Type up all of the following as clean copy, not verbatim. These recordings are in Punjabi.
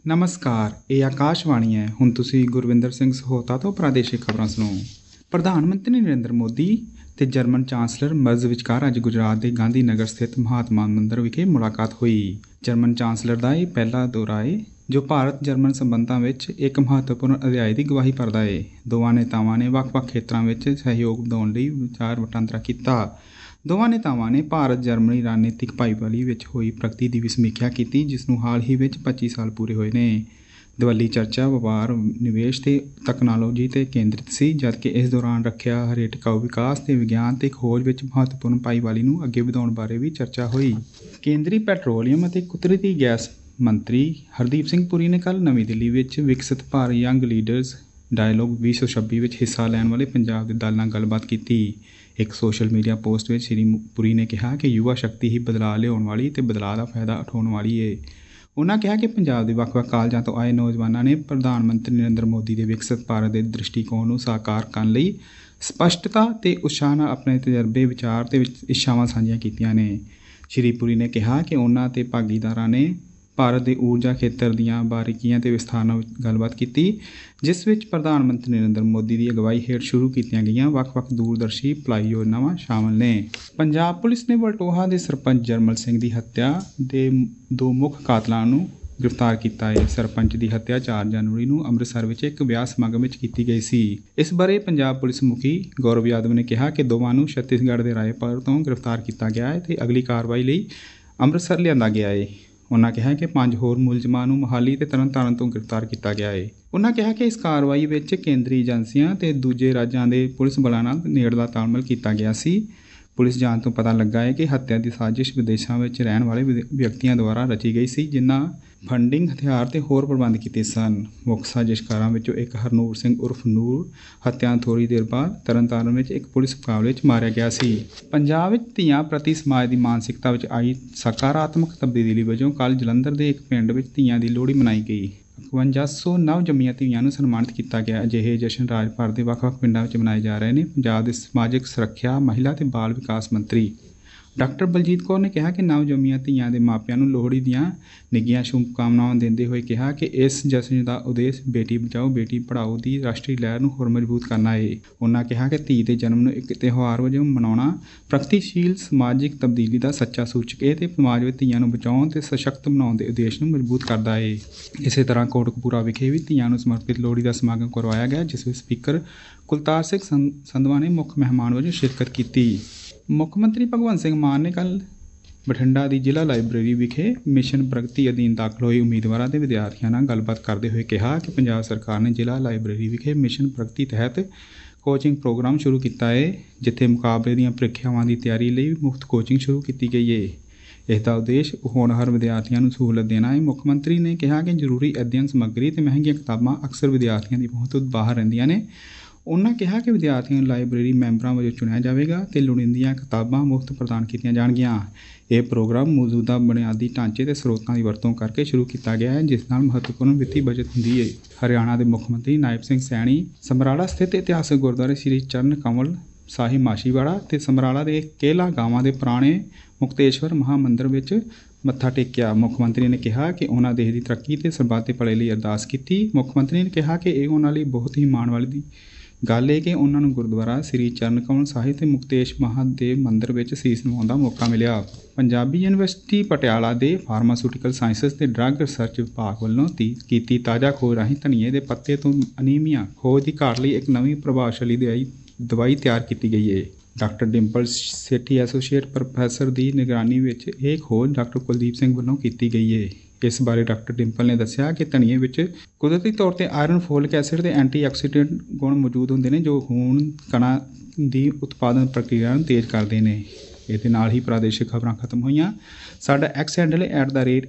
ਨਮਸਕਾਰ, ਇਹ ਆਕਾਸ਼ਵਾਣੀ ਹੈ। ਹੁਣ ਤੁਸੀਂ ਗੁਰਵਿੰਦਰ ਸਿੰਘ ਸਹੋਤਾ ਤੋਂ ਪ੍ਰਾਦੇਸ਼ਿਕ ਖਬਰਾਂ ਸੁਣੋ। ਪ੍ਰਧਾਨ ਮੰਤਰੀ ਨਰਿੰਦਰ ਮੋਦੀ ਤੇ ਜਰਮਨ ਚਾਂਸਲਰ ਮਰਜ਼ ਵਿਚਕਾਰ ਅੱਜ ਗੁਜਰਾਤ ਦੇ ਗਾਂਧੀ ਨਗਰ ਸਥਿਤ ਮਹਾਤਮਾ ਮੰਦਰ ਵਿਖੇ ਮੁਲਾਕਾਤ ਹੋਈ। ਜਰਮਨ ਚਾਂਸਲਰ ਦਾ ਇਹ ਪਹਿਲਾ ਦੌਰਾ ਹੈ ਜੋ ਭਾਰਤ ਜਰਮਨ ਸੰਬੰਧਾਂ ਵਿੱਚ ਇੱਕ ਮਹੱਤਵਪੂਰਨ ਅਧਿਆਇ ਦੀ ਗਵਾਹੀ ਭਰਦਾ ਹੈ। ਦੋਵਾਂ ਨੇਤਾਵਾਂ ਨੇ ਵੱਖ-ਵੱਖ ਖੇਤਰਾਂ ਵਿੱਚ ਸਹਿਯੋਗ ਵਧਾਉਣ ਲਈ ਵਿਚਾਰ ਵਟਾਂਦਰਾ ਕੀਤਾ। ਦੋਵਾਂ ਨੇਤਾਵਾਂ ਨੇ ਭਾਰਤ ਜਰਮਨੀ ਰਣਨੀਤਿਕ ਭਾਈਵਾਲੀ ਵਿੱਚ ਹੋਈ ਪ੍ਰਗਤੀ ਦੀ ਵੀ ਸਮੀਖਿਆ ਕੀਤੀ, ਜਿਸ ਨੂੰ ਹਾਲ ਹੀ ਵਿੱਚ 25 ਸਾਲ ਪੂਰੇ ਹੋਏ ਨੇ। ਦਵੱਲੀ ਚਰਚਾ ਵਪਾਰ, ਨਿਵੇਸ਼ ਤੇ ਤਕਨਾਲੋਜੀ ਤੇ ਕੇਂਦਰਿਤ ਸੀ, ਜਦਕਿ ਇਸ ਦੌਰਾਨ ਰੱਖਿਆ, ਹਰੇ ਟਿਕਾਊ ਵਿਕਾਸ ਤੇ ਵਿਗਿਆਨ ਤੇ ਖੋਜ ਵਿੱਚ ਮਹੱਤਵਪੂਰਨ ਭਾਈਵਾਲੀ ਨੂੰ ਅੱਗੇ ਵਧਾਉਣ ਬਾਰੇ ਵੀ ਚਰਚਾ ਹੋਈ। ਕੇਂਦਰੀ ਪੈਟਰੋਲੀਅਮ ਅਤੇ ਕੁਦਰਤੀ ਗੈਸ ਮੰਤਰੀ ਹਰਦੀਪ ਸਿੰਘ ਪੁਰੀ ਨੇ ਕੱਲ੍ਹ ਨਵੀਂ ਦਿੱਲੀ ਵਿੱਚ ਵਿਕਸਿਤ ਭਾਰਤ ਯੰਗ ਲੀਡਰਜ਼ ਡਾਇਲੋਗ 2026 ਵਿੱਚ ਹਿੱਸਾ ਲੈਣ ਵਾਲੇ ਪੰਜਾਬ ਦੇ ਦਲ ਨਾਲ ਗੱਲਬਾਤ ਕੀਤੀ। ਇੱਕ ਸੋਸ਼ਲ ਮੀਡੀਆ ਪੋਸਟ ਵਿੱਚ ਸ਼੍ਰੀ ਪੁਰੀ ਨੇ ਕਿਹਾ ਕਿ ਯੁਵਾ ਸ਼ਕਤੀ ਹੀ ਬਦਲਾਅ ਲਿਆਉਣ ਵਾਲੀ ਤੇ ਬਦਲਾਅ ਦਾ ਫਾਇਦਾ ਉਠਾਉਣ ਵਾਲੀ ਹੈ। ਉਨ੍ਹਾਂ ਕਿਹਾ ਕਿ ਪੰਜਾਬ ਦੇ ਵੱਖ-ਵੱਖ ਕਾਲਜਾਂ ਤੋਂ ਆਏ ਨੌਜਵਾਨਾਂ ਨੇ ਪ੍ਰਧਾਨ ਮੰਤਰੀ ਨਰਿੰਦਰ ਮੋਦੀ ਦੇ ਵਿਕਸਿਤ ਭਾਰਤ ਦੇ ਦ੍ਰਿਸ਼ਟੀਕੋਣ ਨੂੰ ਸਾਕਾਰ ਕਰਨ ਲਈ ਸਪਸ਼ਟਤਾ ਤੇ ਉਤਸ਼ਾਹ ਨਾਲ ਆਪਣੇ ਤਜਰਬੇ, ਵਿਚਾਰ ਤੇ ਇੱਛਾਵਾਂ ਸਾਂਝੀਆਂ ਕੀਤੀਆਂ ਨੇ। ਸ਼੍ਰੀ ਪੁਰੀ ਨੇ ਕਿਹਾ ਕਿ ਉਨ੍ਹਾਂ ਤੇ ਭਾਗੀਦਾਰਾਂ ਨੇ ਭਾਰਤ ਦੇ ਊਰਜਾ ਖੇਤਰ ਦੀਆਂ ਬਾਰੀਕੀਆਂ ਤੇ ਵਿਸਥਾਰ ਨਾਲ ਗੱਲਬਾਤ ਕੀਤੀ, ਜਿਸ ਵਿੱਚ ਪ੍ਰਧਾਨ ਮੰਤਰੀ ਨਰਿੰਦਰ ਮੋਦੀ ਦੀ ਅਗਵਾਈ ਹੇਠ ਸ਼ੁਰੂ ਕੀਤੀਆਂ ਗਈਆਂ ਵੱਖ-ਵੱਖ ਦੂਰਦਰਸ਼ੀ ਭਲਾਈ ਯੋਜਨਾਵਾਂ ਸ਼ਾਮਲ ਨੇ। ਪੰਜਾਬ ਪੁਲਿਸ ਨੇ ਵਲਟੋਹਾ ਦੇ ਸਰਪੰਚ ਜਰਮਲ ਸਿੰਘ ਦੀ ਹੱਤਿਆ ਦੇ 2 ਮੁੱਖ ਕਾਤਲਾਂ ਨੂੰ ਗ੍ਰਿਫਤਾਰ ਕੀਤਾ ਹੈ। ਸਰਪੰਚ ਦੀ ਹੱਤਿਆ 4 ਜਨਵਰੀ ਨੂੰ ਅੰਮ੍ਰਿਤਸਰ ਵਿੱਚ ਇੱਕ ਵਿਆਹ ਸਮਾਗਮ ਵਿੱਚ ਕੀਤੀ ਗਈ ਸੀ। ਇਸ ਬਾਰੇ ਪੰਜਾਬ ਪੁਲਿਸ ਮੁਖੀ ਗੌਰਵ ਯਾਦਵ ਨੇ ਕਿਹਾ ਕਿ ਦੋਵਾਂ ਨੂੰ ਛੱਤੀਸਗੜ੍ਹ ਦੇ ਰਾਏਪੁਰ ਤੋਂ ਗ੍ਰਿਫਤਾਰ ਕੀਤਾ ਗਿਆ ਹੈ ਤੇ ਅਗਲੀ ਕਾਰਵਾਈ ਲਈ ਅੰਮ੍ਰਿਤਸਰ ਲਿਆਂਦਾ ਗਿਆ ਹੈ। ਉਨ੍ਹਾਂ ਕਿਹਾ ਕਿ 5 ਹੋਰ ਮੁਲਜ਼ਮਾਂ ਨੂੰ ਮੋਹਾਲੀ ਤੇ ਤਰਨਤਾਰਨ ਤੋਂ ਗ੍ਰਿਫਤਾਰ ਕੀਤਾ ਗਿਆ ਹੈ। ਉਨ੍ਹਾਂ ਕਿਹਾ ਕਿ ਇਸ ਕਾਰਵਾਈ ਵਿੱਚ ਕੇਂਦਰੀ ਏਜੰਸੀਆਂ ਤੇ ਦੂਜੇ ਰਾਜਾਂ ਦੇ ਪੁਲਿਸ ਬਲਾਂ ਨਾਲ ਨੇੜਲਾ ਤਾਲਮੇਲ ਕੀਤਾ ਗਿਆ ਸੀ। ਪੁਲਿਸ ਜਾਂਚ ਤੋਂ ਪਤਾ ਲੱਗਾ ਹੈ ਕਿ ਹੱਤਿਆ ਦੀ ਸਾਜ਼ਿਸ਼ ਵਿਦੇਸ਼ਾਂ ਵਿੱਚ ਰਹਿਣ ਵਾਲੇ ਵਿਅਕਤੀਆਂ ਦੁਆਰਾ ਰਚੀ ਗਈ ਸੀ, ਜਿਨ੍ਹਾਂ ਫੰਡਿੰਗ, ਹਥਿਆਰ ਤੇ ਹੋਰ ਪ੍ਰਬੰਧ ਕੀਤੇ ਸਨ। ਮੁੱਖ ਸਾਜ਼ਿਸ਼ਕਾਰਾਂ ਵਿੱਚੋਂ ਇੱਕ ਹਰਨੂਰ ਸਿੰਘ ਉਰਫ ਨੂਰ ਹੱਤਿਆ ਥੋੜ੍ਹੀ ਦੇਰ ਬਾਅਦ ਤਰਨਤਾਰਨ ਵਿੱਚ ਇੱਕ ਪੁਲਿਸ ਮੁਕਾਬਲੇ 'ਚ ਮਾਰਿਆ ਗਿਆ ਸੀ। ਪੰਜਾਬ ਵਿੱਚ ਧੀਆਂ ਪ੍ਰਤੀ ਸਮਾਜ ਦੀ ਮਾਨਸਿਕਤਾ ਵਿੱਚ ਆਈ ਸਕਾਰਾਤਮਕ ਤਬਦੀਲੀ ਵਜੋਂ ਕੱਲ੍ਹ ਜਲੰਧਰ ਦੇ ਇੱਕ ਪਿੰਡ ਵਿੱਚ ਧੀਆਂ ਦੀ ਲੋਹੜੀ ਮਨਾਈ ਗਈ। 5100 ਨਵ ਜੰਮੀਆਂ ਧੀਆਂ ਨੂੰ ਸਨਮਾਨਿਤ ਕੀਤਾ ਗਿਆ। ਅਜਿਹੇ ਜਸ਼ਨ ਰਾਜ ਭਰ ਦੇ ਵੱਖ-ਵੱਖ ਪਿੰਡਾਂ ਵਿੱਚ ਮਨਾਏ ਜਾ ਰਹੇ ਨੇ। ਪੰਜਾਬ ਦੇ ਸਮਾਜਿਕ ਸੁਰੱਖਿਆ, ਮਹਿਲਾ ਤੇ ਬਾਲ ਵਿਕਾਸ ਮੰਤਰੀ ਡਾਕਟਰ ਬਲਜੀਤ ਕੌਰ ਨੇ ਕਿਹਾ ਕਿ ਨਵ ਜੰਮੀਆਂ ਧੀਆਂ ਦੇ ਮਾਪਿਆਂ ਨੂੰ ਲੋਹੜੀ ਦੀਆਂ ਨਿੱਘੀਆਂ ਸ਼ੁਭਕਾਮਨਾਵਾਂ ਦਿੰਦੇ ਹੋਏ ਕਿਹਾ ਕਿ ਇਸ ਜਸ਼ਨ ਦਾ ਉਦੇਸ਼ ਬੇਟੀ ਬਚਾਓ ਬੇਟੀ ਪੜ੍ਹਾਓ ਦੀ ਰਾਸ਼ਟਰੀ ਲਹਿਰ ਨੂੰ ਹੋਰ ਮਜ਼ਬੂਤ ਕਰਨਾ ਹੈ। ਉਨ੍ਹਾਂ ਕਿਹਾ ਕਿ ਧੀ ਦੇ ਜਨਮ ਨੂੰ ਇੱਕ ਤਿਉਹਾਰ ਵਜੋਂ ਮਨਾਉਣਾ ਪ੍ਰਗਤੀਸ਼ੀਲ ਸਮਾਜਿਕ ਤਬਦੀਲੀ ਦਾ ਸੱਚਾ ਸੂਚਕ ਹੈ ਤੇ ਸਮਾਜ ਵਿੱਚ ਧੀਆਂ ਨੂੰ ਬਚਾਉਣ ਤੇ ਸਸ਼ਕਤ ਬਣਾਉਣ ਦੇ ਉਦੇਸ਼ ਨੂੰ ਮਜ਼ਬੂਤ ਕਰਦਾ ਹੈ। ਇਸੇ ਤਰ੍ਹਾਂ ਕੋਟਕਪੂਰਾ ਵਿਖੇ ਵੀ ਧੀਆਂ ਨੂੰ ਸਮਰਪਿਤ ਲੋਹੜੀ ਦਾ ਸਮਾਗਮ ਕਰਵਾਇਆ ਗਿਆ, ਜਿਸ ਵਿੱਚ ਸਪੀਕਰ ਕੁਲਤਾਰ ਸਿੰਘ ਸੰਧਵਾ ਨੇ ਮੁੱਖ ਮਹਿਮਾਨ ਵਜੋਂ ਸ਼ਿਰਕਤ ਕੀਤੀ। ਮੁੱਖ ਮੰਤਰੀ ਭਗਵੰਤ ਸਿੰਘ ਮਾਨ ਨੇ ਕੱਲ੍ਹ ਬਠਿੰਡਾ ਦੀ ਜ਼ਿਲ੍ਹਾ ਲਾਇਬ੍ਰੇਰੀ ਵਿਖੇ ਮਿਸ਼ਨ ਪ੍ਰਗਤੀ ਅਧੀਨ ਦਾਖਲ ਹੋਏ ਉਮੀਦਵਾਰਾਂ ਤੇ ਵਿਦਿਆਰਥੀਆਂ ਨਾਲ ਗੱਲਬਾਤ ਕਰਦੇ ਹੋਏ ਕਿਹਾ ਕਿ ਪੰਜਾਬ ਸਰਕਾਰ ਨੇ ਜ਼ਿਲ੍ਹਾ ਲਾਇਬ੍ਰੇਰੀ ਵਿਖੇ ਮਿਸ਼ਨ ਪ੍ਰਗਤੀ ਤਹਿਤ ਕੋਚਿੰਗ ਪ੍ਰੋਗਰਾਮ ਸ਼ੁਰੂ ਕੀਤਾ ਹੈ, ਜਿੱਥੇ ਮੁਕਾਬਲੇ ਦੀਆਂ ਪ੍ਰੀਖਿਆਵਾਂ ਦੀ ਤਿਆਰੀ ਲਈ ਮੁਫਤ ਕੋਚਿੰਗ ਸ਼ੁਰੂ ਕੀਤੀ ਗਈ ਹੈ। ਇਸ ਦਾ ਉਦੇਸ਼ ਹੋਣਹਾਰ ਵਿਦਿਆਰਥੀਆਂ ਨੂੰ ਸਹੂਲਤ ਦੇਣਾ ਹੈ। ਮੁੱਖ ਮੰਤਰੀ ਨੇ ਕਿਹਾ ਕਿ ਜ਼ਰੂਰੀ ਅਧਿਐਨ ਸਮੱਗਰੀ ਤੇ ਮਹਿੰਗੀਆਂ ਕਿਤਾਬਾਂ ਅਕਸਰ ਵਿਦਿਆਰਥੀਆਂ ਦੀ ਪਹੁੰਚ ਤੋਂ ਬਾਹਰ ਰਹਿੰਦੀਆਂ ਨੇ। ਉਨ੍ਹਾਂ ਕਿਹਾ ਕਿ ਵਿਦਿਆਰਥੀਆਂ ਨੂੰ ਲਾਇਬ੍ਰੇਰੀ ਮੈਂਬਰਾਂ ਵਜੋਂ ਚੁਣਿਆ ਜਾਵੇਗਾ ਤੇ ਲੋੜੀਂਦੀਆਂ ਕਿਤਾਬਾਂ ਮੁਫਤ ਪ੍ਰਦਾਨ ਕੀਤੀਆਂ ਜਾਣਗੀਆਂ। ਇਹ ਪ੍ਰੋਗਰਾਮ ਮੌਜੂਦਾ ਬੁਨਿਆਦੀ ਢਾਂਚੇ ਤੇ ਸਰੋਤਾਂ ਦੀ ਵਰਤੋਂ ਕਰਕੇ ਸ਼ੁਰੂ ਕੀਤਾ ਗਿਆ ਹੈ, ਜਿਸ ਨਾਲ ਮਹੱਤਵਪੂਰਨ ਵਿੱਤੀ ਬਚਤ ਹੁੰਦੀ ਹੈ। ਹਰਿਆਣਾ ਦੇ ਮੁੱਖ ਮੰਤਰੀ ਨਾਇਬ ਸਿੰਘ ਸੈਣੀ ਸਮਰਾਲਾ ਸਥਿਤ ਇਤਿਹਾਸਕ ਗੁਰਦੁਆਰੇ ਸ੍ਰੀ ਚਰਨ ਕਮਲ ਸਾਹਿਬ ਮਾਛੀਵਾੜਾ ਤੇ ਸਮਰਾਲਾ ਦੇ ਕੇਲਾ ਗਾਵਾਂ ਦੇ ਪੁਰਾਣੇ ਮੁਕਤੇਸ਼ਵਰ ਮਹਾਂਮੰਦਰ ਵਿੱਚ ਮੱਥਾ ਟੇਕਿਆ। ਮੁੱਖ ਮੰਤਰੀ ਨੇ ਕਿਹਾ ਕਿ ਉਹਨਾਂ ਦੇਸ਼ ਦੀ ਤਰੱਕੀ ਤੇ ਸਰਬੱਤ ਦੇ ਭਲੇ ਲਈ ਅਰਦਾਸ ਕੀਤੀ। ਮੁੱਖ ਮੰਤਰੀ ਨੇ ਕਿਹਾ ਕਿ ਇਹ ਉਹਨਾਂ ਲਈ ਬਹੁਤ ਹੀ ਮਾਣ ਵਾਲੀ ਦੀ ਗੱਲ ਹੈ ਕਿ ਉਹਨਾਂ ਨੂੰ ਗੁਰਦੁਆਰਾ ਸ੍ਰੀ ਚਰਨ ਕਮਲ ਸਾਹਿਬ ਤੇ ਮੁਕਤੇਸ਼ ਮਹਾਦੇਵ ਮੰਦਰ ਵਿੱਚ ਸੀਸ ਨਿਵਾਉਣ ਦਾ ਮੌਕਾ ਮਿਲਿਆ। ਪੰਜਾਬੀ ਯੂਨੀਵਰਸਿਟੀ ਪਟਿਆਲਾ ਦੇ ਫਾਰਮਾਸਿਊਟੀਕਲ ਸਾਇੰਸਜ਼ ਤੇ ਡਰੱਗ ਰਿਸਰਚ ਵਿਭਾਗ ਵੱਲੋਂ ਕੀਤੀ ਤਾਜ਼ਾ ਖੋਜ ਰਾਹੀਂ ਧਨੀਏ ਦੇ ਪੱਤੇ ਤੋਂ ਅਨੀਮੀਆ ਖੋਜ ਦੀ ਘਾਟ ਲਈ ਇੱਕ ਨਵੀਂ ਪ੍ਰਭਾਵਸ਼ਾਲੀ ਦਵਾਈ ਤਿਆਰ ਕੀਤੀ ਗਈ ਹੈ। Doctor Dimple Sethi associate professor ਦੀ ਨਿਗਰਾਨੀ ਵਿੱਚ ਇਹ ਖੋਜ ਡਾਕਟਰ ਕੁਲਦੀਪ ਸਿੰਘ ਵੱਲੋਂ ਕੀਤੀ ਗਈ ਹੈ। ਇਸ ਬਾਰੇ ਡਾਕਟਰ ਡਿੰਪਲ ਨੇ ਦੱਸਿਆ ਕਿ ਧਨੀਏ ਵਿੱਚ ਕੁਦਰਤੀ ਤੌਰ ਤੇ ਆਇਰਨ, ਫੋਲਿਕ ਐਸਿਡ ਤੇ ਐਂਟੀਆਕਸੀਡੈਂਟ ਗੁਣ ਮੌਜੂਦ ਹੁੰਦੇ ਨੇ, ਜੋ ਖੂਨ ਕਣਾਂ ਦੀ ਉਤਪਾਦਨ ਪ੍ਰਕਿਰਿਆ ਨੂੰ ਤੇਜ਼ ਕਰਦੇ ਨੇ। ਇਹਦੇ ਨਾਲ ਹੀ ਪ੍ਰਾਦੇਸ਼ਿਕ ਖਬਰਾਂ ਖਤਮ ਹੋਈਆਂ। ਸਾਡਾ ਐਕਸ ਹੈਂਡਲ ਹੈ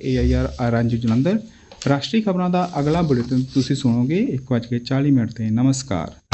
@AIR ਜਲੰਧਰ। ਰਾਸ਼ਟਰੀ ਖਬਰਾਂ ਦਾ ਅਗਲਾ ਬੁਲੇਟਿਨ ਤੁਸੀਂ ਸੁਣੋਗੇ 1:40 ਤੇ। ਨਮਸਕਾਰ।